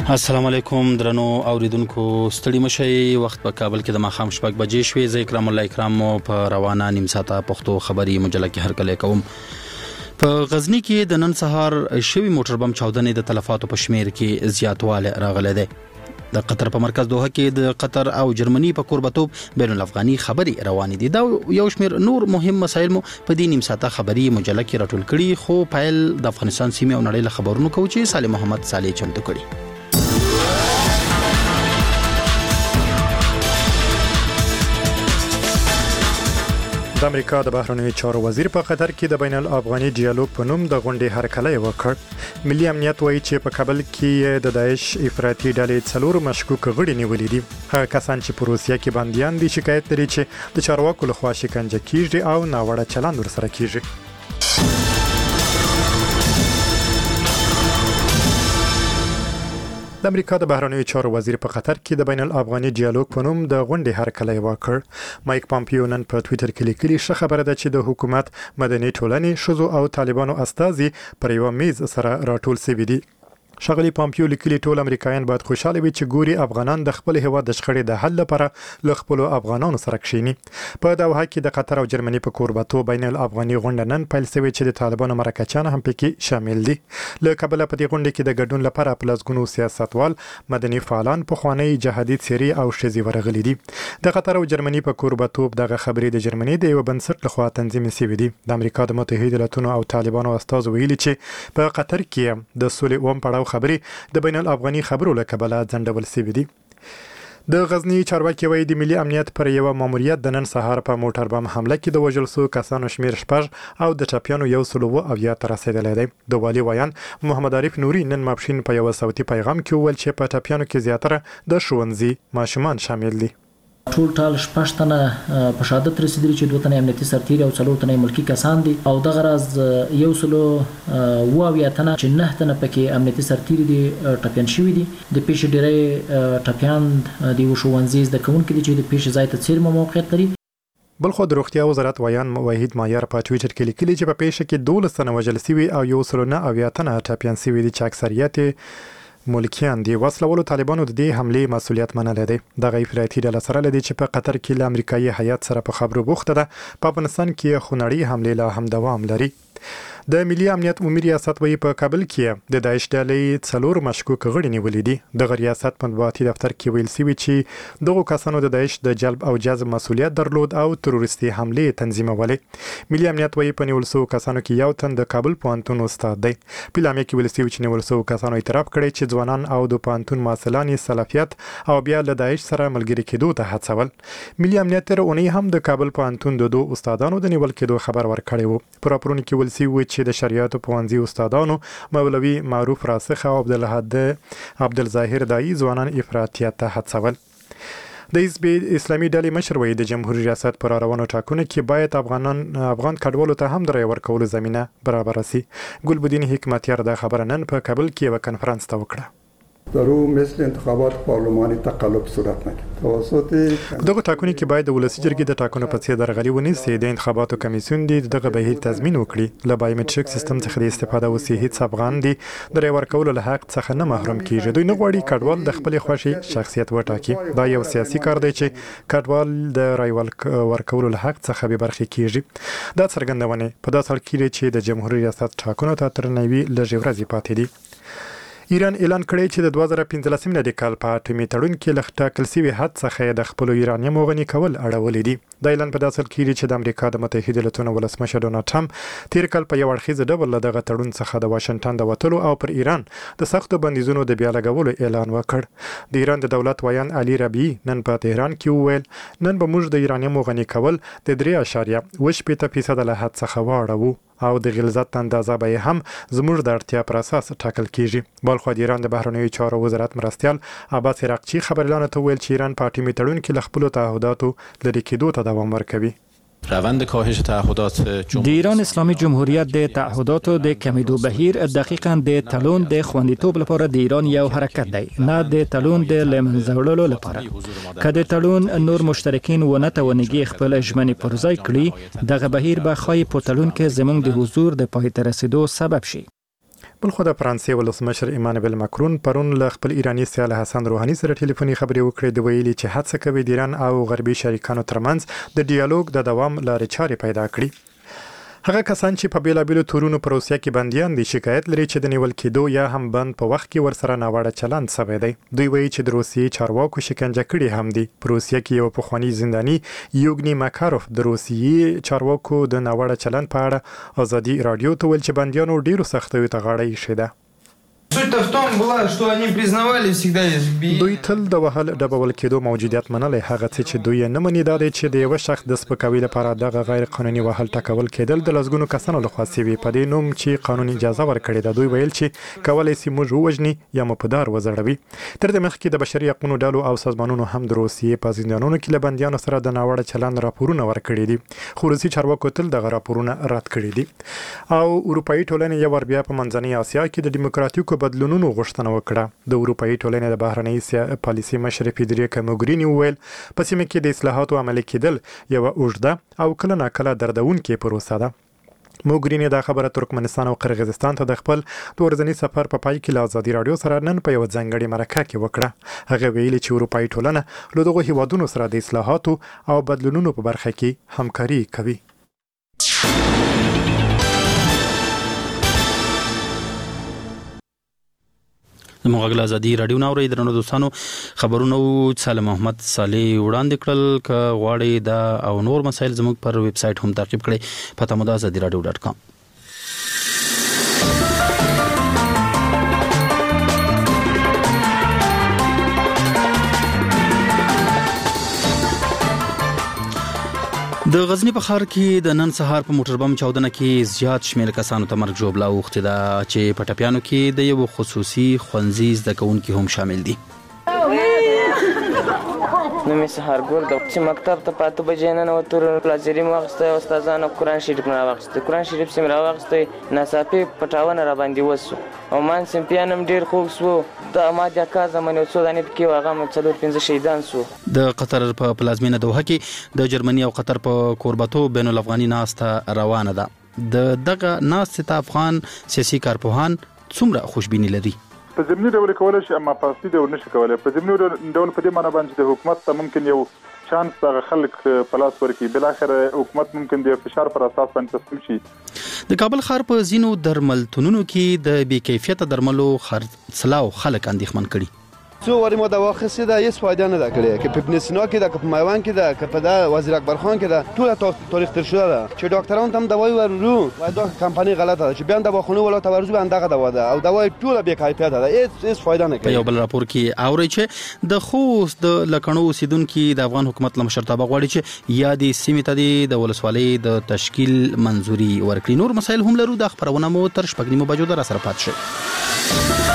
السلام علیکم درنو اوریدونکو، ستړي مشئ. وخت په کابل کې د ماښام 6 بجې شوې. زه اکرام الله اکرام په روانه نیم ساعته پښتو خبري مجله کې هرکلی کوم. په غزنی کې د نن سهار شوی موټر بم چاودنې د تلفاتو په شمیر کې زیاتوالی راغلی دی. د قطر په مرکز دوحه کې د قطر او جرمني په کوربتوب بین الافغاني خبري روانې دي. دا یو شمیر نور مهم مسایل مو په دې نیم ساعته خبري مجله کې راټول کړي، خو پایل د افغانستان سیمې او نړۍ له خبرونو کوي چې صالح محمد صالح چمتو کړي. د امریکا د بهرنیو چارو وزیر په قطر کې د بین الافغاني ډیالوګ په نوم د غونډې هرکلی وکړ. ملي امنیت وایي چې په کابل کې د داعش افراطي ډلې 4 مشکوک غړي نیولې دي. هغه کسان چې په روسیه کې بنديان دي شکایت لري چې د چارواکو لخوا شکنجه کیږي او ناوړه چلند ورسره کیږي. د امریکا د بهرنیو چارو وزیر په قطر کې د بین الافغاني ډیالوګ په نوم د غونډې هرکلی وکړ. مایک پامپیو نن په ټوئیټر کې لیکلي ښه خبره ده چې د حکومت، مدني ټولنې، ښځو او طالبانو استازي پر یو میز سره راټول شوي دي. ښاغلي پامپیو لیکلي ټول امریکایان باید خوشاله وي چې ګوري افغانان د خپل هیواد د شخړې د حل لپاره له خپل افغانانو سره کښیني. په دوحه کې د قطر او جرمني په کوربتوب بین الافغاني غونډه نن پیل شوې چې د طالبانو مرکچیان هم پکې شامل دي. له کابل په دې غونډه کې د ګډون لپاره په لسګونو سیاستوال، مدني فعالان، پخوانی جهادي څیرې او ښځې ورغلي دي. د قطر او جرمني په کوربتوب دغه خبرې د جرمني د یو بنسټ لخوا تنظیم شوې دي. د امریکا د متحده ایالاتونو او طالبانو استازو ویلي چې په قطر کې د سولې اوم پړاو خبرې د بین الافغاني خبرو له کبله ځنډول شوې دي. د غزنی چارواکي وایي د ملي امنیت پر یو ماموریت د نن سهار په موټر بم حمله کې د وژل شوو کسانو شمیر 6 او د ټپیانو 107 ته رسیدلی دی. د والي ویان محمد عارف نوري نن ماپښین په یو صوتي پیغام کې وویل چې په ټپیانو کې زیاتره د ښوونځي ماشومان شامل دي. ټول 6 تنه په شهادت رسیدلي چې 2 تنه امنیتي سرتیري او 4 تنه ملکی کسان دي او دغه راز 100 تنه چې 9 تنه پکې امنیتي سرتیري دي ټپیان شوي دي. د پیښې ډېری ټپیان د ښوونځي زده کوونکي دي چې د پیښې ځای ته څیرمه موقعیت لري. بلخو د روغتیا وزارت ویان وحید مایار په ټوئیټر کې لیکلي چې په پیښه کې 12 تنه وژل شوي او 109 تنه ټپیان شوي دي چې اکثریت ملکیان دي. وسلوالو طالبانو د دې حمله مسؤلیت منلې ده. دغه افراطي ډله سره لدی چې په قطر کې له امریکایي هیات سره په خبرو بوخته ده. په افغانستان کې خونړۍ حمله لا هم دوام لري. د ملي امنیت عمومي ریاست وایي په کابل کې د داعش ډلې 4 مشکوک غړي نیولې دي. د ریاست په مطبوعاتي دفتر کې ویل شوی چې دغه کسانو د داعش د جلب او جذب مسؤلیت درلود او تروریستي حمله تنظیمولې. ملي امنیت وایي په نیول شوو کسانو کې یو تن د کابل پوهنتون استاد دی. په لامه کې ویل شوی چې نیول شوو کسانو اعتراف کړی چې ځوانان او د پوهنتون محصلان سلفیت او بیا له داعش سره ملګری کېدو ته هڅول. ملي امنیت تر اونۍ هم د کابل پوهنتون د 2 استادانو د نیول کېدو خبر ورکړی وو. په راپورونو کې ویل شوی چې د شریعت پوهنځي استادانو مولوي معروف راسخ او عبدالظاهر دای ځوانان افراطیت ته هڅول. د حزب اسلامي ډلې مشر وایي د جمهوریت ریاست پر روانو ټاکنو کې باید افغان کډوالو ته هم د رای ورکولو زمینه برابر شي. ګلبدین حکمتیار دا خبره نن په کابل کې یو کنفرانس ته وکړه. درو مثل انتخابات پارلمانی تقلب صورت نکرد. توسط دغه ټاکنو کې باید د ولسی جرګې د ټاکنو په څیر درغلي ونیسي. د انتخاباتو کمیسیون دی دغه بهیر تضمین وکړي. له بایومټریک سیستم څخه د استفاده وسی هیڅ افغان دی د رای ورکولو له حق څخه نه محروم کیږي. دوی نه غواړي کډوال د خپل خوښي شخصیت وټاکي. دا یو سیاسي کار دی چې کډوال د رای ورکولو له حق څخه به برخه کیږي. دا څرګندونه په داسې حال کې چې د جمهوریت ریاست ټاکنو ته تر نوي لږ ورځې پاتې دي. ایران اعلان کړی چې د 2015 میلادي کال په اټومي تړون کې له ټاکل شوي حد څخه د خپل یورانیم غني کول اړولې دي. د اعلان په داسې کې چې د امریکا د متحده ایالاتونو ولسمشر ډونالد ټرمپ تیر کال په یو اړخیز ډول دغه تړون څخه د واشنگټن د وټلو او پر ایران د سختو بندیزونو د بیا لګولو اعلان وکړ. د ایران د دولت ویان علي ربیعي نن په تهران کې وویل نن به موږ د یورانیم غني کول د 3.8% له حد څخه واړو او د غلظت اندازه به هم زموږ د اړتیا پر اساس ټاکل کیږي. بلخو د ایران د بهرنیو چارو وزارت مرستیال عباس عراقچی خبريالانو ته ویل چې ایران په اټومي تړون کې له خپل تعهداتو لرې کېدو ته دوام ورکوي. روند کاهش تعهدات د ایران اسلامي جمهوریت د تعهداتو د کمیدو بهیر دقیقاً د تلون د خوندیتوب لپاره د ایران یو حرکت دی، نه د تلون د لمنځه وړلو لپاره. که د تلون نور مشترکین ونه توانګي خپل ژمنې پر ځای کړي، دغه بهیر به ښایي په تلون کې زموږ د حضور د پای ته رسیدو سبب شي. بلخو د فرانسې ولسمشر ایمانوئل ماکرون پرون له خپل ایرانی سیال حسن روحاني سره ټلیفوني خبرې وکړې د ویلي چې هڅه کوي د ایران او غربي شریکانو ترمنځ د ډیالوګ د دوام لارې چارې پیدا کړي. هغه کسان چې په بیلابیلو تورونو په روسیه کې بنديان دي شکایت لري چې د نیول کېدو یا هم بند په وخت کې ورسره ناوړه چلند شوی دی. دوی وایي چې د روسیې چارواکو شکنجه کړي هم دي. په روسیه کې یو پخوانی زنداني یوګني ماکاروف د روسیې چارواکو د ناوړه چلند په اړه ازادي رادیو ته ویل چې بنديانو ډیرو سختیو ته غاړه ایښې ده. Суть-то в том была, что они признавали всегда избиение. دوی تل د وهل ډبول کېدو موجودیت منلې. هغه څه چې دوی نه مني دا دی چې د یو شخص د سپکاوي لپاره دغه غیر قانوني وهل ټکول کېدل د لسګونو کسانو لخوا سوي په دې نوم چې قانوني اجازه ورکړې ده. دوی ویل چې کولای شي موږ ووجني یا مو په دار وزړوي. تر دې مخکې د بشري حقوقو ډلو او سازمانونو هم د روسیې په زندانونو کې له بنديانو سره د ناوړه چلند راپورونه ورکړي دي. خو روسي چارواکو تل دغه راپورونه رد کړي دي. او اروپאי ټولنې یو ور بیا په منځنۍ اسیا کې د دیموکراتیکو بدلونونو غوښتنه وکړه. د اروپאי ټولنې د بهرنۍ پالیسي مشر فیدریکا موګرینی وویل په سیمه کې د اصلاحاتو عملي کېدل یو اوږده او کله ناکله دردونکې پروسه ده. موګرینی دا خبره ترکمنستان او قرغیزستان ته د خپل ورځنی سفر په پای کې له ازادي رادیو سره نن په یو ځانګړي مرکه کې وکړه. هغه ویلي چې اروپאי ټولنه له دغه هیوادونو سره د اصلاحاتو او بدلونونو په برخه کې همکاري کوي. زموږ غږ ازادي رادیو ناوړي درنو دوستانو خبرونه سالم محمد صالح وړاندې کړل. ک غواړي دا او نور مسایل زموږ پر ویب سټ هم تعقیب کړئ پته مو azadiradio.com. د غزنی په ښار کې د نن سهار په موټر بم چاودنه کې زیات شمېر کسانو ته مرګ ژوبله اوښتې ده چې په ټپیانو کې د یو خصوصي ښوونځي زده کوونکي هم شامل دي. نو می سهار ګور د چې مکتب ته پاتې بجې نه وتور پلازری واغسته استادانو قرآن شریف نه واغسته قرآن شریف سم را واغسته ناصافي پټاونه را باندې وسو او مان سم پیانم ډیر خوب سو د ما د کا زمانه سو دانه کې واغه مڅلور 15 شهیدان سو. د قطر په پلازمینه دوحه کې د جرمني او قطر په کوربتو بین الافغاني ناسته روانه ده. د دغه ناسته ته افغان سیاسي کارپوهان څومره خوشبیني لري؟ په ضمني ډول کولای شي اما په اصلي ډول نشي کولای. په ضمني ډول په دې معنی باندې د حکومت ته ممکن یو چانس د خلک په لاس ورکړي. بل اخر حکومت ممکن د فشار پر اساس باندې تسلیم شي. د کابل ښار په زینو درملتونونو کې د بې کیفیته درملو خرڅلاو خلک اندېښمن کړي. څو وری ما دوا خسته ده هیڅ فایده نه کړې که په بنسنا کې ده که په میوان کې ده که په د وزیر اکبر خان کې ده ټول تاریخ تر شده ده چې ډاکټران هم دوايي ورو وای دا کمپنی غلطه ده چې بیان دواخونه ولا تورزو اندغه دوا ده او دوايي ټول بې کیفیته ده هیڅ فایده نه کوي. په یو بل راپور کې اوري چې د خوست د لکڼو اوسیدونکو د افغان حکومت لمشرتابه غواړي چې یا د سیمې ته د ولسوالۍ د تشکیل منځوري ورکړي. نور مسایل هم لرو د خبرونه مو تر شپږ نیمو بجو در سره پات شي.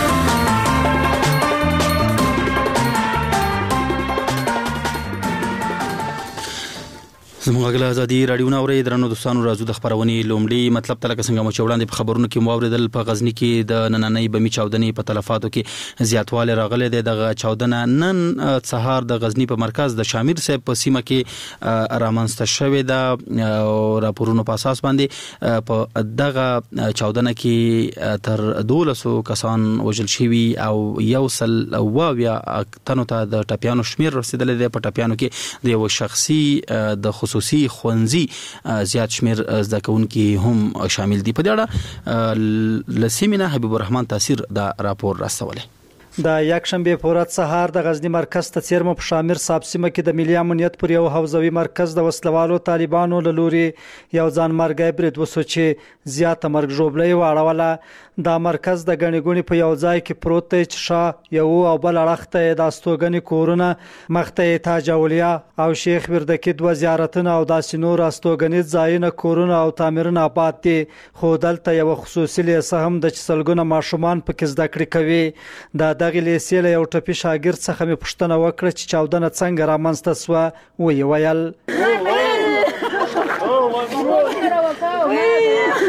زموږ غږ ازادي رادیو ناوړي درنو دوستانو راځو د خبرونې لومړی مطلب تل څنګه مو چوړاندې په خبرونو کې موریدل په غزنی کې د نننۍ بمی چاودنې په تلفاتو کې زیاتواله راغله دغه چاودنه نن سهار د غزنی په مرکز د شامیر صاحب په سیمه کې رامنځته شوې ده. راپورونو په اساس باندې په دغه چاودنه کې تر 1200 کسان وژل شوي او یو سل واویا تنو ته د ټپیانو شمیر رسیدل دی. په ټپیانو کې د یو شخصي د خصوصي ښوونځي زیات شمیر زده کوونکي هم شامل دي. په دې اړه لسیمینه حبیب الرحمن تاثیر دا راپور راستوله. د یک شنبه پورات سهار د غزنی مرکز ته چیرمه په شامیر صاحب سیمه کې د ملي امنیت پر یو حوزوي مرکز د وسلوالو طالبانو له لوري یو ځان مرګي برید وسو چې زیاته مرګ ژوبلې واړوله. دا مرکز د غنیګونی په یو ځای کې پروت دی چې شاه یو او بل اړخته د استوګنی کورونه مخته تاج اولیا او شیخ وردکی د وزارتونو او د سينور استوګنی ځایونه کورونه او تعمیرونه آباد دي. خو دلته یو خصوصي لیسه هم د چسلګونه ماشومان په کې زده کړې کوي. دغه لیسې له یو ټپي شاګرد څخه مې پوښتنه وکړه چې چاودنه څنګه رامنځته سوه. وی ویل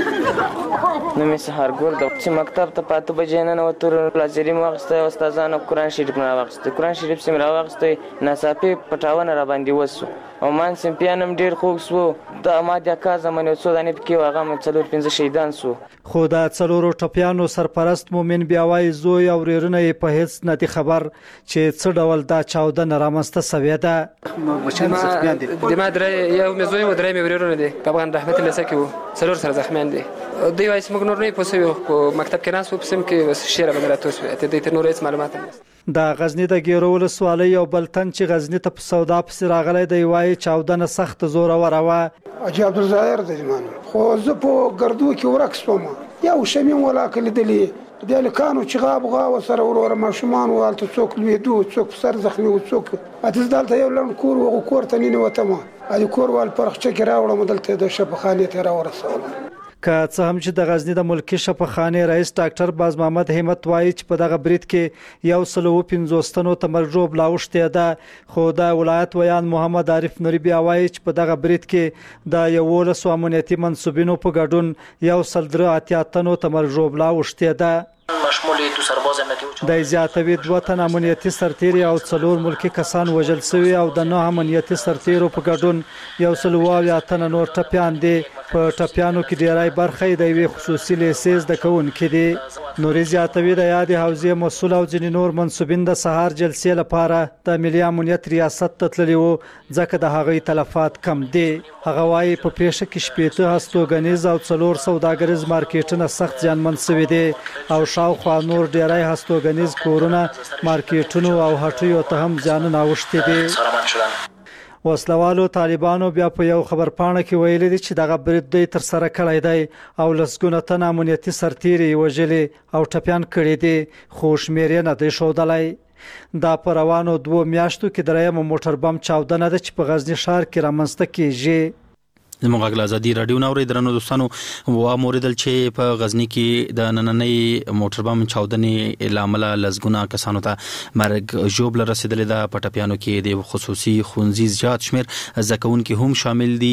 نوم یې سهارګل ده چې مکتب ته په 8 بجې ننوتو پلازري مو واخیستی استادانو قرآن شریف مې راواخیستی قرآن شریف چې مې راواخیستی ناڅاپي پټاونه راباندې وسو او مان سمپیان هم ډېر خوږ سو د اماد اکا زمن یو څو دانې پکې و هغه هم 4-5 شهیدان سو خو د څلورو ټپیانو سرپرست مومن بیا وایي زوی او ورېرونه یې په هېڅ نه دي خبر چې څه ډول دا چاودنه رامنځته سوې ده. ما یو مې زوی و 3 مې ورېرونه دي په افغان رحمت الله سکه وو 4 سره زخمیان دي دوی وایي موږ نور نه پوه سوي په مکتب کې ناست وو په سیم کې شعر باندې راتوس ته دوی ته نور هېڅ معلومات نه د غزنی د ګیرو ولسوالۍ یو بل تن چې غزنی ته په سودا پسې راغلی دی وایي چاودنه سخت زوروره وه. حاجي عبدالظاهر دی زمان خو زه په ګردو کې ورک شوم یو شمیم ولاکه لیدلې د هلکانو چې غاوه سره وروره ماشومان و هلته څوک لوېدو څوک په سر زخمي و څوک اتې زه دلته یو لنډ کور و هغو کور ته ننوتم د کور وال پرخچه کې راوړم دلته د شفاخانې ته راورسولم. که څه هم چې د غزنی د ملکی شفاخانې رئیس ډاکټر باز محمد همت وایي چې په دغه برید کې 150 تنو ته مرګ ژوبله اوښتې ده خو د ولایت ویان محمد عارف نوري بیا وایي چې په دغه برید کې د 11 امنیتي منصوبینو په ګډون 183 تنو ته مرګ ژوبله اوښتې ده. د زیاتوي 2 تن امنیتي سرتیري او 4 ملکی کسان وژل شوي او د 9 امنیتي سرتیرو په ګډون 180 تن نور ټپیان دي. په ټپیانو کې ډیری برخه د یوې خصوصي لیسې زده کوونکي دي. نوري زیاتوي د یادې حوزې مسؤل او ځینې نور منصوبین د سهار جلسې لپاره د ملي امنیت ریاست ته تللي وو ځکه د هغوی تلفات کم دي. هغه وایي په پیښه کې 15 هستوګنیز او 4 سوداګریز مارکیټونه سخت زیانمن شوي دي او شاوخوا نور ډیری هستوګنیز کورونه مارکیټونو او هټیو ته هم زیانونه اوښتي دي. وسلوالو طالبانو بیا په یو خبرپاڼه کې ویلي دي چې دغه برید دوی تر سره کړی دی او لسګونه تن امنیتي سرتیري وژلي او ټپیان کړي دي خو شمېر یې نه دی ښودلی. دا په روانو 2 میاشتو کې درېیمه موټر بم چاودنه ده چې په غزني ښار کې رامنځته کیږي. زموږ غږ ازادي رادیو نو درنو دوستانو واموریدل چې په غزنی کې د نننۍ موټر بم چاودنې لامل لزګونه کسانو ته مرګ ژوبله رسیدلې ده. په ټپیانو کې د خصوصي ښوونځي زیات شمیر زکونکي هم شامل دي.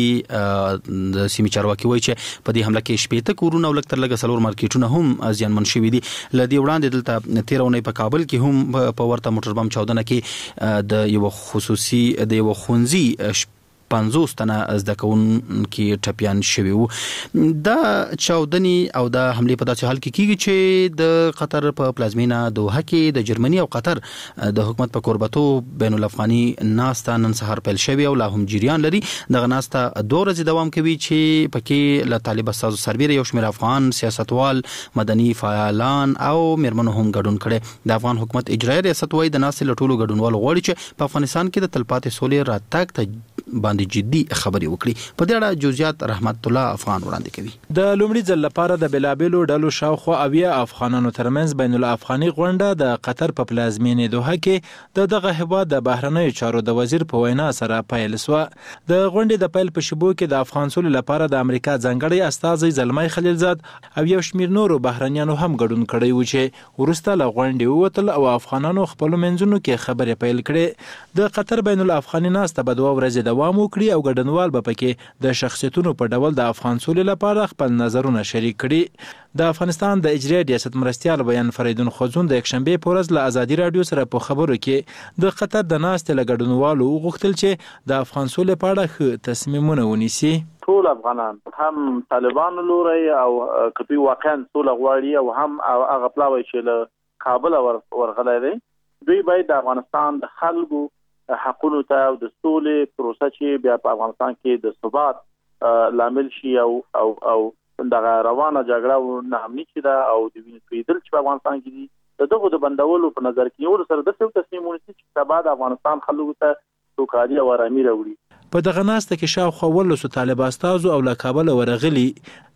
د سیمې چارواکي وایي چې په دې حمله کې 15 کورونه او لږ تر لږه 4 مارکیټونه هم زیانمن شوي دي. لدی وړاندې دلته 13 اونۍ په کابل کې هم په ورته موټر بم چاودنه کې د یو خصوصي د یو ښوونځي 50 تنه زده کوونکي ټپیان شوي وو. دا چاودنې او د حملې په داسې حال کې کیږي چې د قطر په پلازمینه دوحه کې د جرمني او قطر د حکومت په کوربتو بین الافغاني ناسته نن سهار پیل شوی او لا هم جریان لري. دغه ناسته 2 ورځې دوام کوي چې پکې له طالب استازو سربېره یو شمېر افغان سیاستوال مدني فعالان او میرمنو هم ګډون کړي. د افغان حکومت اجرایي ریاست وایي د ناستې له ټولو ګډونوالو غواړي چې په افغانستان کې د تلپاتې سولې راتګ ته باندې جدي خبري وکړي. په دې اړه جزئیات رحمت الله افغان وړاندې کوي. د لومړي ځل لپاره د بلابلو ډلو شاوخوا 80 افغانانو ترمنځ بین الافغاني غونډه د قطر په پلازمینې دوحه کې دغه هیواد د بهرنیو چارو د وزیر په وینا سره پیل شو. د غونډې د پیل په شیبو کې د افغان سولې لپاره د امریکا ځانګړی استازی زلمي خلیلزاد او یو شمیر نورو بهرنیانو هم ګډون کړی و چې ورسته له غونډې ووتل او افغانانو خپل منځونو کې خبرې پیل کړې. د قطر بین الافغاني ناسته په 2 ورځې دوام وکړي او ګډونوال به پکې د شخصیتونو په ډول د افغان سولې لپاره خپل نظرونه شریک کړي. د افغانستان د اجرایي ریاست مرستیال بیان فریدون خوزون د یکشنبه په ورځ له ازادي رادیو سره په خبرو کې د قطر د ناستې له ګډونوالو وغوښتل چې د افغان سولې په اړه ښه تصمیمونه ونیسي. ټول افغانان هم طالبانو لوري او کپی واقعا سوله غواړي او هم هغه پلاوي چې له کابل ورغلي دي دوی باید د افغانستان د خلکو حقونو ته او د سولې پروسه چې بیا په افغانستان کې د ثبات لامل شي او دغه روانه جګړه نه امني چې دا او د وینې تویدل چې په افغانستان کې دي دغه د بندولو په نظر کې یو سره د څه تصمیم ونیسي چې سبا د افغانستان خلکو ته سوکالي او آرامي راوړي. په دغه ناسته کې شاوخوا 13 طالب استازو او له کابل ورغلي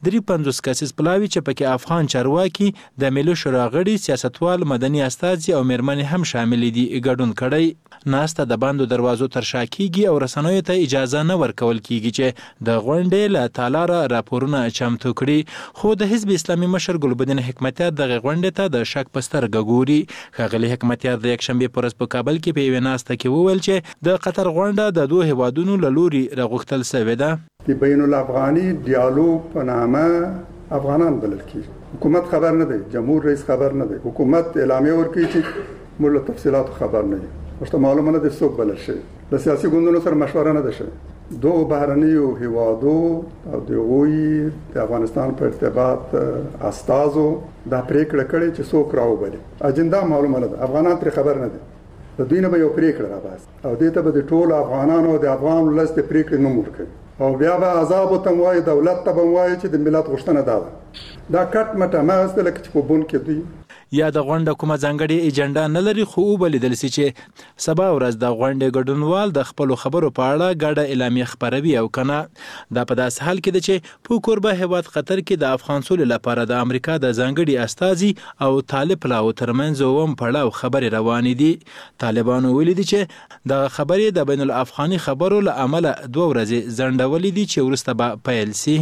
53 کسیز پلاوي چې پکې افغان چارواکي د ملي شورا غړي سیاستوال مدني استازي او میرمنې هم شامل دي ګډون کړي. ناسته د باندې دروازو تر شا کیږي او رسنیو ته اجازه نه ورکول کیږي چې د غونډې له تالاره راپورونه چمتو کړي. خو د حزب اسلامي مشر ګلبدین حکمتیار دغه غونډې ته د شک په سترګه ګوري. ښاغلي حکمتیار د یکشنبه په ورځ په کابل کې په یوه ناسته کې وویل چې د قطر غونډه د 2 هیوادونو له لوري راغوښتل شوې ده. د بین الافغاني ډیالوګ په نامه افغانان بلل کیږي. حکومت خبر نه دی، جمهور رئیس خبر نه دی، حکومت اعلامیه ورکوي چې موږ له تفصیلات خبر نه یو. ورته معلومه نه دي څوک بلل شي. د سیاسي ګوندونو سره مشوره نه ده شوې. دوه بهرنیو هیوادو او د غوي د افغانستان په ارتباط استازو دا پریکړه کړې چې څوک راوبلي. اجندا معلومه نه ده، افغانان پر خبر نه دي. د دوی نه به یو پریکړه راوباسي او دې ته به د ټول افغانانو د افغان ولس د پریکړې نوم ورکړي او بیا به عذاب ته وایي، دولت ته به وایي چې د ملت غوښتنه ده. دا کټ مټه ما است لکه چې په بون کې دوی یا د غونډه کومه ځانګړې ایجنډا نه لري، خو وبلیدل سي چې سبا ورځ د غونډې ګډونوال د خپل خبرو په اړه ګډه اعلامیه خبروي او کنه. دا په داس حال کې ده چې په کوربه هیواد قطر کې د افغان سولې لپاره د امریکا د ځانګړي استازي او طالب لاو ترمنځ ووم پړاو خبرې روانې دي. طالبانو ویلي دي چې د خبرې د بین الافغاني خبرو له امله 2 ورځې ځنډولې دي چې وروسته به پیل سي.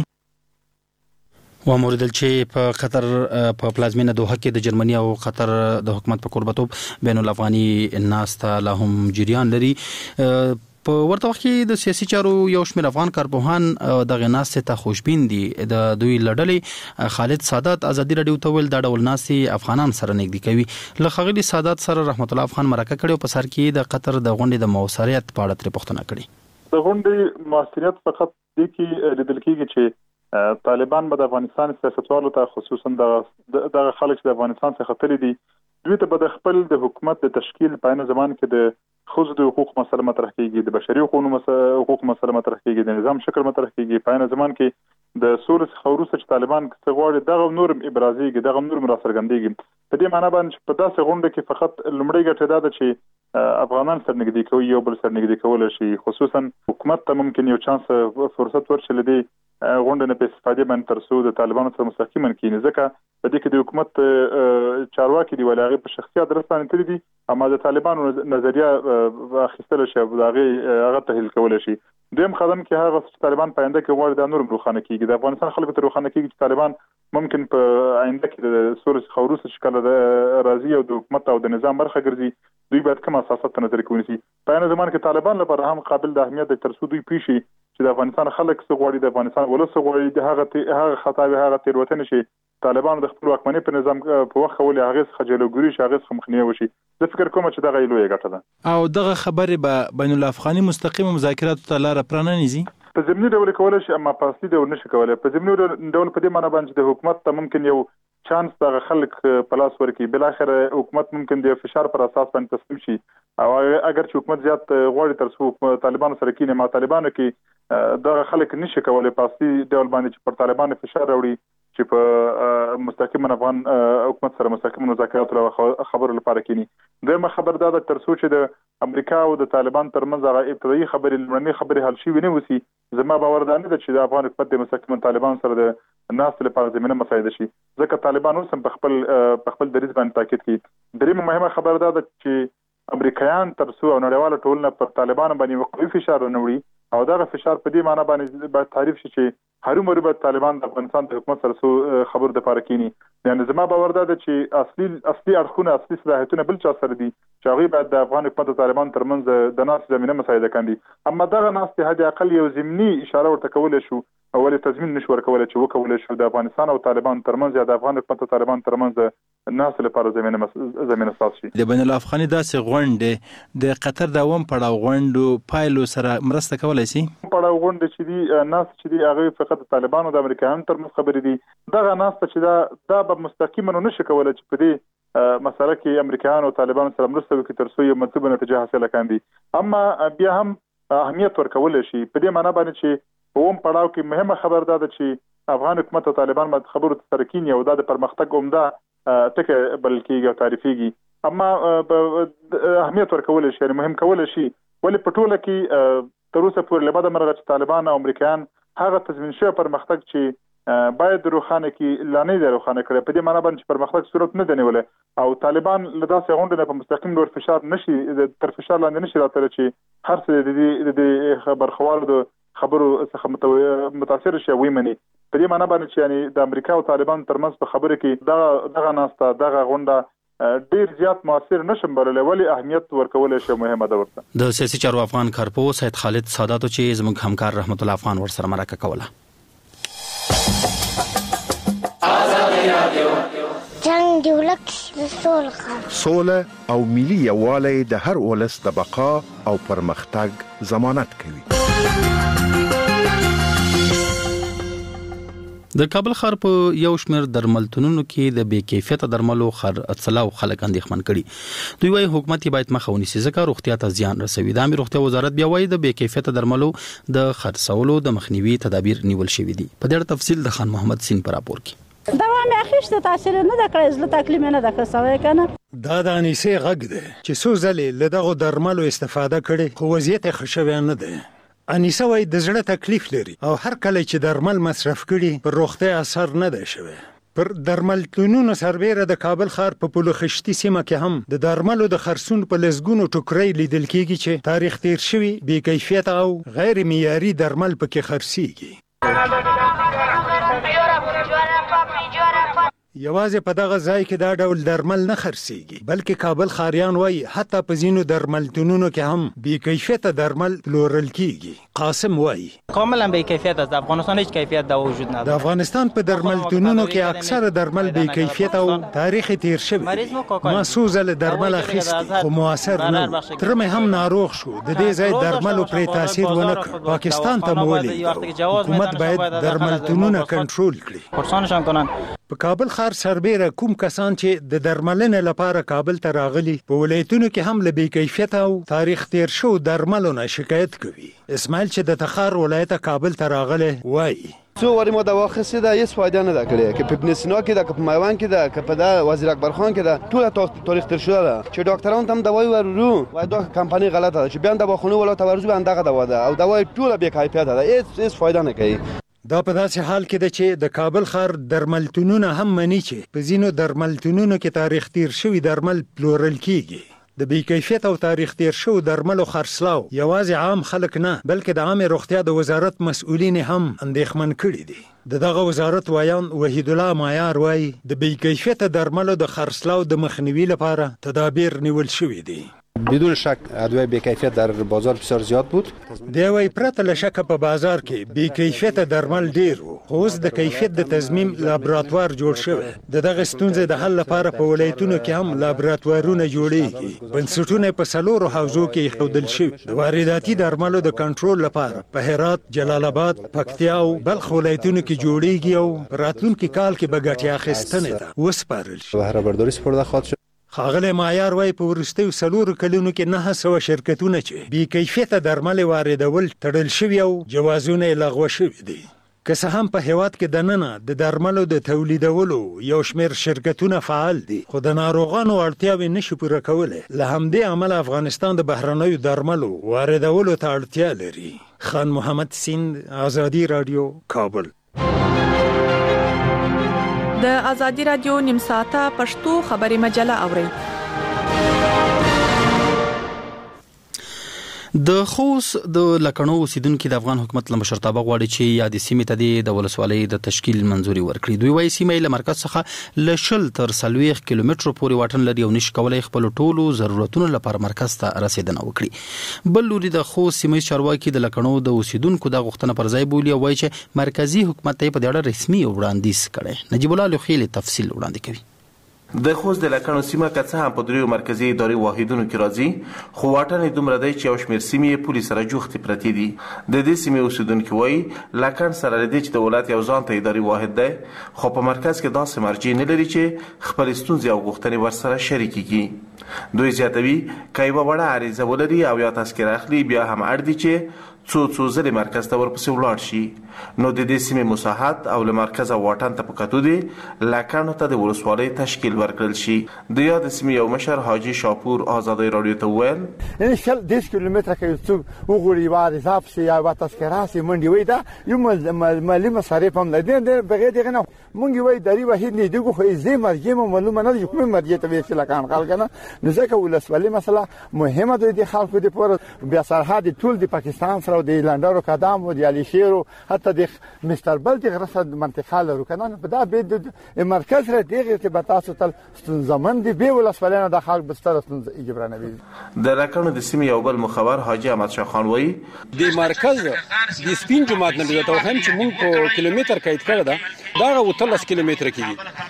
وموردل چې په قطر په پلازمینه دوحه کې د جرمني او قطر د حکومت په قربتوب بین الافغاني ناسته لا هم جریان لري. په ورته وخت کې د سیاسي چارو یو شمېر افغان کارپوهان د غناستې ته خوشبین دي. د دوی لړلې خالد سادات ازادي رادیو ته ویل دا ډول ناستې افغانان سره نږدې کوي. له ښاغلي سادات سره رحمت الله افغان مرکه کړې او په سر کې د قطر د غونډې د موثریت په اړه ترې پوښتنه کړې. د غونډې موثریت فقط د کې لیدل کېږي چې طالبان به د افغانستان سیاستوالو ته خصوصا د خلک د افغانستان څخه تللی دي دوی ته به د خپل د حکومت د تشکیل په عین زمان کې د ښځو د حقوق مسله مطرح کیږي، د بشري حقوق مسله مطرح کیږي، د نظام شکل مطرح کیږي. په عین زمان کې د سولې څخه وروسته چې طالبان څه غواړي دغه نورم ابرازيږي، دغه نورم راڅرګندېږي. په دې معنی باندې په داسې غونډه کې فقط لومړی ګټه ده چې افغانان سره نږدې کوي، یو بل سره نږدې کول شي. خصوصا حکومت ته ممکن یو چانس فرصت ورشي لدی غونډه نه په استفاده باندې ترسو د طالبانو سره مستقیما کینې، ځکه په دې کې د حکومت چارواکي دی ولغه په شخصي ادرس باندې تللی دي، اما د طالبانو نظریه اخیستل شي او هغه تحلیل کول شي. دویم قدم کې هغه چې طالبان په آینده کې غواړي د نور روخانه کیږي، د افغانستان خلکو ته روخانه کیږي چې طالبان ممکن په آینده کې د سورس خوروس شکل د راضي او د حکومت او د نظام برخه ګرځي. دوی باید کوم اساسات نظر کوي. په عین زمان کې طالبان لپاره هم قابل د اهمیت د ترسو دوی پیشي چې د افغانستان خلک څه غواړي، د افغانستان ولس څه غواړي، د هغه خطاوي هغه تیروتنه شي طالبان د خپل واکمنۍ په نظام په وخت ولې هغه څخه جلوګیری شي، هغه څخه مخنیوي وشي. زه فکر کوم چې دغه لویه ګټه ده او دغه خبره به بین الافغاني مستقیم مذاکرات ته لار پرانیزي. په ضمني ډول کولای شي اما په اصلي ډول نشي کولای. په ضمني ډول په دې معنی باندې د حکومت ته ممکن یو چانس دغه خلک په لاس ورکړي، بل اخر حکومت ممکن د فشار پر اساس باندې تسلیم شي او اگر چې حکومت زیات غواړي ترڅو طالبانو سره کینې ما طالبانو کې دغه خلک نشي کولای په اصلي ډول باندې چې پر طالبانو فشار راوړي چې په مستقیما افغان حکومت سره مستقیما مذاکرات او خبرو لپاره کینی. دغه خبر دا د ترڅو چې د امریکا او د طالبان ترمنځ هغه ابتدایي خبرې لمړنۍ خبرې حل شي ونه وسی. زما باور ده نه چې د افغان حکومت د مستقیما طالبان سره د ناس لپاره زمينه مساعده شي، ځکه طالبان اوس هم په خپل دریځ باندې تاکید کوي. درېمه مهمه خبر ده چې امریکایان ترڅو او نړیواله ټولنه پر طالبان باندې وقوي فشار ونوړي او دغه فشار په دې معنی باندې باید تعریف شي چې هر مربوط طالبان د افغانستان د حکومت سره خبر د پاره کینی. یعنی زما باور ده چې اصلي اړخونه اصلي صلاحیتونه بل چا سره دي چې هغه باید د افغان حکومت او طالبان ترمنځ د ناس زمينه مساعده کړي. اما دغه ناس ته حد اقل یو ضمني اشاره ورته کول شو او ولې تضمین نشو ورکول چې وکول شو د افغانستان او طالبان ترمنځ یا د افغان حکومت او طالبان ترمنځ ناس لپاره زمينه ساز شي. د بین الافغاني داسې غونډه د قطر د اوم پړاو غونډو پایلو سره مرسته کولای شي. پړاو غونډه چې دی ناس چې دی هغه فقط طالبان او د امریکایانو ترمنځ خبرې دي. دغه ناس چې دا به مستقیما نشي کولای چې په دې مسله کې امریکایانو او طالبان سره مرسته وکړي ترڅو یو مطلوبه نتیجه حاصله کړي. اما بیا هم اهمیت ورکول شي په دې معنی باندې چې اوم پړاو کې مهمه خبر ده چې افغان حکومت او طالبان باید خبرو تر کینی او د پرمختګ عمده ټکي بلکې او تعریفيږي. اما اهمیت ورکول شي یعنی مهم کول شي ولې په ټوله کې تر اوسه پورې لبد مرغه چې طالبان او امریکایان هغه تضمین شوی پرمختګ چې باید روخانه کې لانه د روخانه کړي. په دې معنی باندې پرمختګ صورت نه دی نیولې او طالبان له داسې غونډې په مستقیم ډول فشار نشي تر فشار لاندې نشي راتللی چې هر څه د خبرخوالو د خبرو څخه متاثر شي وي مني. په دې معنی باندې چې یعنی د امریکا او طالبان ترمنځ په خبره کې دغه ناسته دغه غونډه ډیر زیات موثر نشم بللی ولی اهمیت ورکول شي مهمه ده. ورته د سیاسي چارو افغان کارپو سید خالد ساداتو چې زموږ همکار رحمت الله افغان ورسره مرکه کوله. جنگ دی ولک سوله او ملي یووالی د هر ولس د بقا او پرمختګ ضمانت کوي. د کابل ښار په یو شمېر درملتونونو کې د بې کیفیته درملو خرڅلاو خلک اندېښمن کړي. دوی وايي حکومت یې باید مخه ونیسي ځکه روغتیا ته زیان رسوي. د عامه روغتیا وزارت بیا وايي د بې کیفیته درملو د خرڅولو د مخنیوي تدابیر نیول شوي دي. په دې اړه تفصیل د خان محمد سین پر راپور کې. دوا مې اخیسته تاثیر نه د کړی زله تکلیف نه د خسوي کنه. دا د انیسې غږ دی چې څو ځلې له دغه درملو استفاده کړي خو وضعیت یې ښه شوی نه دی. انیسه وايي د زړه تکلیف لري او هر کله چې درمل مصرف کړي پر روغتیا اثر نه دی شوی. پر درملتونونو سربېره د کابل ښار په پلو خشتي سیمه کې هم د درملو د خرڅون په لسګونو ټوکرۍ لیدل کېږي چې تاریخ تیر شوي بې کیفیته او غیر معیاري درمل پکې خرڅېږي. یوازې په دغه ځای کې دا ډول درمل نه خرڅېږي بلکې کابل ښاریان وايي حتی په ځینو درملتونونو کې هم بې کیفیته درمل پلورل کېږي. قاسم وايي کاملا بې کیفیت است. افغانستان هیڅ کیفیت دا وجود نداره. د افغانستان په درملتونونو کې اکثره درمل بې کیفیته او تاریخ تیر شوی. ما څو ځله درمل اخیستي خو موثر نه و. تره مې هم ناروغ شو. د دې ځای درملو پرې تاثیر ونه کړ. پاکستان ته مو ولېږه. حکومت باید درملتونونه کنټرول کړي. په کابل ښار سربېره کوم کسان چې د درملنې لپاره کابل ته راغلي په ولایتونو کې هم له بې کیفیته او تاریخ تیر شو درملو نه شکایت کوي. اسماعیل چې د تخار ولایت کابل ته راغلی وایي څو وارې ما دوا اخیستې ده هېڅ فایده نه ده کړې. که په ابن سینا کې ده که په میوند کې ده که په دا وزیر اکبر خان کې ده ټوله تاریخ تیر شده ده چې ډاکټرانو ته هم دوایي ورورو وایي دا کمپنۍ غلطه ده چې بیا هم دواخونې والا ته ورځو بیا هم دغه دوا ده او دوا یې ټوله بې کیفیته ده. هېڅ فایده نه کوي. دا په داسې حال کې ده چې د کابل ښار درملتونونه هم مني چې په ځینو درملتونونو کې تاریخ تیر شوي درمل پلورل کېږي. د بې کیفیت او تاریخ تیر شوو درملو خرڅلاو یوازې عام خلک نه بلکې د عامه روغتیا د وزارت مسؤلین هم اندېښمن کړي دي. دغه وزارت وایان وحید الله معیار وایي د بې کیفیته درملو د خرڅلاو د مخنیوي لپاره تدابیر نیول شوي دي. بدون شک ادویه بی کیفیت در بازار بسیار زیاد بود. دی وی پرته له شک په بازار کې بی کیفیت درمل ډیر وو. خو اوس د کیفیت د تضمین لابراتوار جوړ شوی. دغه ستونزې د حل لپاره په ولایتونو کې هم لابراتوارونه جوړیږي. بنسټونه په څلورو حوزو کې ایښودل شوي. د وارداتي درملو د کنټرول لپاره په هرات، جلال آباد، پکتیا او بلخ ولایتونو کې جوړیږي او راتلونکي کال کې به ګټه اخیستنې ده وسپارل شي. بهره برداری سپرده خواهد شد. ښاغلی معیار وایي په وروستیو 4 کلونو کې 900 شرکتونه چې بې کیفیته درمل واردول تړل شوي او جوازونه یې لغوه شوي دي. که څه هم په هیواد کې دننه د درملو د تولیدولو یو شمېر شرکتونه فعال دي خو د ناروغانو اړتیاوې نشي پوره کولی. له همدې امله افغانستان د بهرنیو درملو واردولو ته اړتیا لري. خان محمد سیند، آزادي رادیو، کابل. د آزادي رادیو نیم ساعته پښتو خبري مجله اورئ. د خوست د لکڼو اوسیدونکو د افغان حکومت له مشرتابه غواړي چې یادې سیمې ته د ولسوالۍ د تشکیل منځوري ورکړي. دوی وايي سیمې له مرکز څخه له 20 تر 40 کیلومترو پورې واټن لري او نشي کولای خپل ټولو ضرورتونو لپاره مرکز ته رسیدنه وکړي. بل لوري د خوست سیمې چارواکي د لکڼو د اوسیدونکو د غوښتنه پر ځای بولي او وايي چې مرکزی حکومت ته په دې اړه رسمي وړاندیز کړي. نجیب الله لوخیل تفصیل وړاندې کوي. د خوست د لکڼو سیمه که څه هم په دریو مرکزي اداري واحدونو کې راځي خو واټن یې دومره دی چې یو شمېر سیمې یې پولې سره جوختې پرتې دي. د دې سیمې اوسیدونکي وایي لکڼ سره له دې چې د ولایت یو ځانته اداري واحد دی خو په مرکز کې داسې مرجع نه لري چې خپلې ستونزې او غوښتنې ورسره شریکې کړي. دوی زیاتوي که یوه وړه عریضه ولري او یا تذکره اخلي بیا هم اړ دي چې څو ځلې مرکز ته ورپسې ولاړ شي. نو د دې سیمې مساحت او له مرکزه واټن ته په کتو دي لکڼو ته د ولسوالۍ تشکیل ورکړل شي. د یاد سیمې یو مشر حاجي شاپور آزادۍ راډیو ته وویل یعنې 10 کیلومتره که یو څوک وغواړي یوه عریضه پسې یا یوه تذکره سي منډې وایي دا یو مالي مصارف هم لري. بغیر دغه نه مونږ وایي اداري واحد نه دیږو خو زه مرجع مو معلومه نه ده چې کومې مرجع ته وایي چې لکان خلک نه نو ځکه ولسوالۍ مسله مهمه ده د خلکو دپاره. بیا سرحد ټول د پاکستان سره د لنډرو قدم و د علیشیر حتی د مستر بل دغه سره منطقه لرو کنه په دا به مرکز را دغه ارتباطات تل ستونزمن دي به ولسوالۍ نه د خلک بستر ستونزه جبرانه وي. د لکڼو د سیمې یو بل مخبر حاجي احمد شاه خان وایي د مرکز د سپین جماعت نه د توهم چې مونږ په کیلومتر قید کړی دا 13 کیلومتر کېږي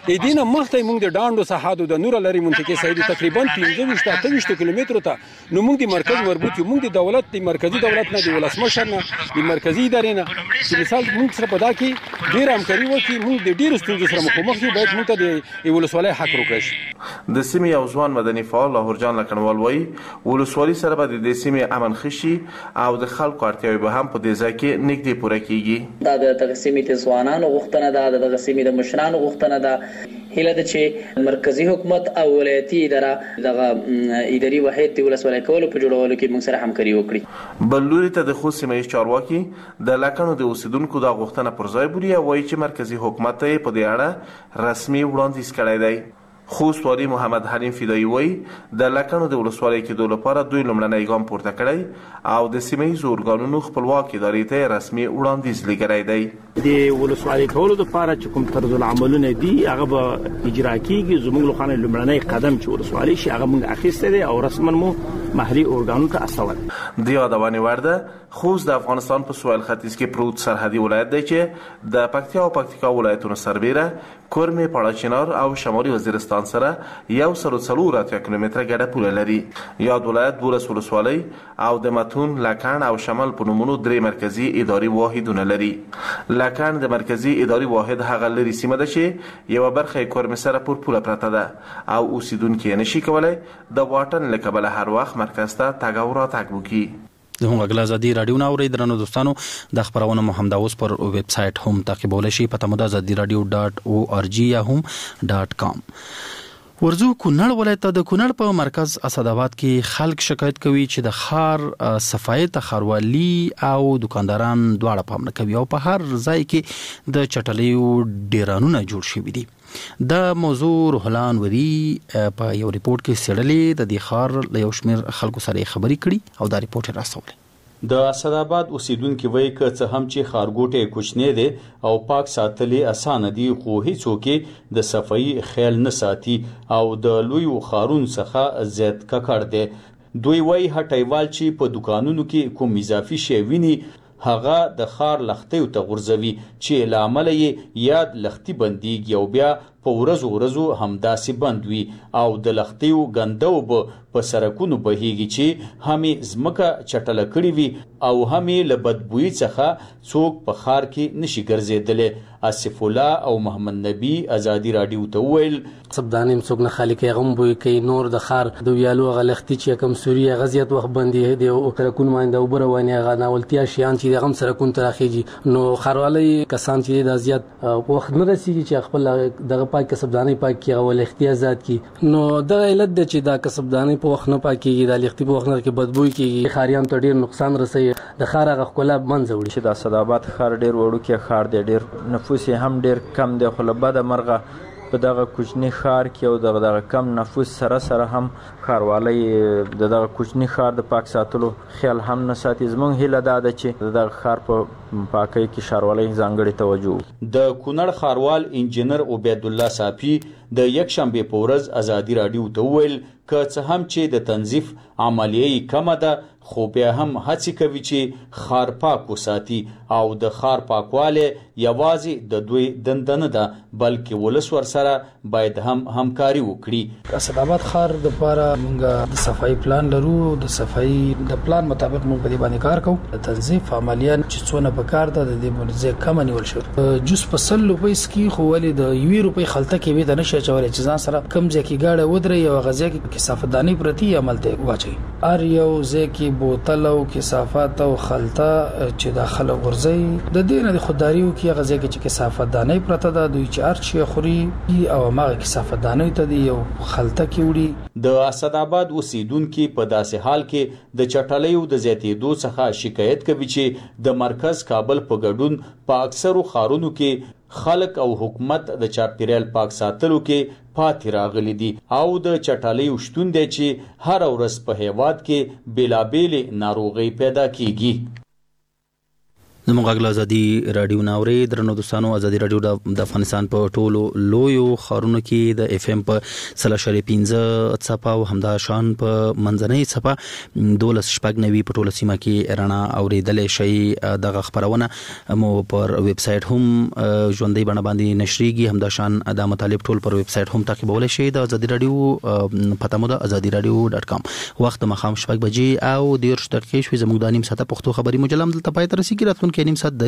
دینه مخته موږ د ډانډو ساحاتو د نور لري منطقې سید تقریبا 15-28 کیلومترو ته نو موږ د مرکز مربوط یو، موږ د دولت د مرکزی دولت نه د ولسمشر نه د مرکزی ادارې نه چې مثال موږ سره په دا کې ډیر همکاري وکړي، موږ د ډیرو ستونزو سره مخامخ یو، باید موږ ته د ولسوالۍ حق ورکړي. د سیمې یو ځوان مدني فعال لاهورجان لکنوال وایي ولسوالۍ سره به د سیمې امن خشي او د خلکو اړتیاوې به هم په دې ځای کې نږدې پوره کیږي. دا د تقسیمي ځوانانو غوښتنه ده، د تقسیمي د مشرانو غوښتنه ده. هله د چې مرکزی حکومت او ولایتي اداره دغه اداري واحد د ولسوالۍ کولو په جوړولو کې موږ سره همکاري وکړي. بل لوري ته د خوست سیمه چارواکي د لکنو د اوسیدونکو د غوښتنه پر ځای بوري او وایي چې مرکزی حکومت ته په دې اړه رسمي وړاندیز کړی دی. خوست والي محمد حلیم فدایي وایي د لکنو د ولسوالۍ کېدو لپاره دوی لومړنی ګام پورته کړی او د سیمه ییزو ارګانونو خپلواک ادارې ته رسمي وړاندیز لګړی دی. د ولسوالۍ کولو لپاره چې کوم طرز العملونه دي هغه به اجرا کیږي. زموږ لخوا لومړنی قدم چې ولسوالۍ شي هغه موږ اخیسته دي او رسما مو محلي ارګانونو ته استول. د یادونې وړ ده خوست د افغانستان په سویل ختیځ کې پروت سرحدي ولایت دی چې د پکتیا او پکتیکا ولایتونو سربیره کورمې، پاړاچینار او شمالي وزیرستان سره 140 کیلومتره ګډه پوله لري. یاد ولایت 12 ولسوالۍ او د متون، لکن او شمال په نومونو 3 مرکزی اداري واحدونه لري. لکن د مرکزی اداري واحد هغه لري سیمه ده چې یو برخه کورمې سره پر پوله پرته ده او اوسیدونکو نشي کولای د واټن له کبله هر وخت مرکز ته تګ او راتګ وکړي. د هم غلا ازادي رادیو نو اوریدل درنو دوستانو د خبرونه مو هم دا اوس پر ویب سټ هم تعقیبول شي په تمو د ازادي رادیو.org یا هم .com. ورزو کونړ ولایت د کونړ په مرکز اسداباد کې خلک شکایت کوي چې د خار صفای ته خاروالي او دکانداران دواړه پام نه کوي او په هر ځای کې د چټلیو ډیرانونه جوړ شوي دي. د موضوع روحلان وری په یو ریپورت کې سړلې د دې خار له یو شمیر خلکو سره خبري کړي او دا ریپورت راځولې. د اسداباد اوسیدونکو وایي که څه هم چې خارګوټه کوچنی دي او پاک ساتلې اسانه دي خو هیڅوک د صفائی خیال نه ساتي او د لوی خارون څخه زیات ککړ دي. دوی وایي هټیوال چې په دکانونو کې کوم اضافي شی ویني هغه د خار لختیو ته غورځوي چې لامل یې یاد لختی بندیږي او بیا په ورځو همداسې بند وي او د لختیو ګندو په سرکونو بهیږي چې همې زمکه چټله کړي وي او همې له بدبویي څخه څوک په خار کې نشي ګرځېدلی. آصف الله او محمد نبی ازادي رادیو ته وویل سبدانیم څوک نه خالي کوي غم بوي کوي نور د خار د ویالو غلختي چې کم سوریا غزيت وخت باندې دی او سرکون باندې او بروانه غناولتیا شیان چې غم سرکون تراخیږي نو خاروالي کسان چې د ازيت وخت نه رسیږي چې خپل دغه پاک کسبداني پاک کی او لختي آزاد کی نو د علت د چې دا کسبداني په وخت نه پاکيږي د لختي په وخت نه کې بدبوي کیږي خاریان ته ډیر نقصان رسي د خار غ خپل منځ وړي. چې د اسداباد خار ډیر وړو کې خار دی ډیر نفوس هم ډیر کم دی خو له بده مرغه په دغه کوچنی خار کې او دغه کم نفوس سره هم خاروالۍ دغه کوچنی خار د پاک ساتلو خیال هم نه ساتي. زموږ هیله دا ده چې دغه خار په پاکۍ کې ښاروالۍ ځانګړې توجه. د کونړ خاروال انجینر عبید الله صافي د یک شنبه په ورځ ازادي رادیو ته وویل که څه هم چې د تنظیف عملیه کمه ده خو بیا هم هڅې کوي چې خار پاک وساتي او د خار پاکواله یوازې د دوی دنده نه ده بلکې ولس ورسره باید هم همکاري وکړي. اسداباد خار د لپاره موږ د صفائی پلان لرو. د صفائی د پلان مطابق موږ په دې باندې کار کوو. د تنظیف عملیه چې څونه په کار ده د دې باندې کم نیول شو. جوس په 100 روپۍ سکی خو ولې د 1 روپۍ خلطه کې به د نشه چولې چې ځان سره کم ځکه گاډه ودرې او غزه کې کثافتداني پرتی عمل ته واچي. ار یو ځکه بوتل او کثافات او خلطه چې داخله ورځي د دې نه خودداریو کې غزه کې چې کثافتداني پرته ده دوی چې ارچ خوري او ماغه کثافتداني ته دی یو خلطه کې وړي. د اسداباد اوسیدونکو په داسې حال کې د چټلیو د زیاتېدو څخه شکایت کوي چې د مرکز کابل په ګډون په اکثرو خارونو کې خلک او حکومت د چاپیریال پاک ساتلو کې پاتې راغلي دي او د چټلیو شتون دی چې هر ورځ په هیواد کې بیلابېلې ناروغۍ پیدا کیږي. زموږ غږ ازادي رادیو ناوري درنو دوستانو ازادي رادیو د افغانستان په ټولو لویو خارونو کې د اف ام په 3.15 صفه او همدا شان په منځنۍ صفه 12.90 په ټوله سیمه کې رڼا اوریدلې شي دغه خبرونه مو پر ویب سټ هم ژوندۍ بڼه باندې نشریږي همدا شان د مطالب ټول پر ویب سټ هم تعقیبول شي د ازادي رادیو پته مو د azadiradio.com وخت مخام 7 بجې او 10 دقیقې شوي زموږ د نیم ساعته پښتو خبري مجلم دلته پای تر رسیدي راتلونکي نیم ساعت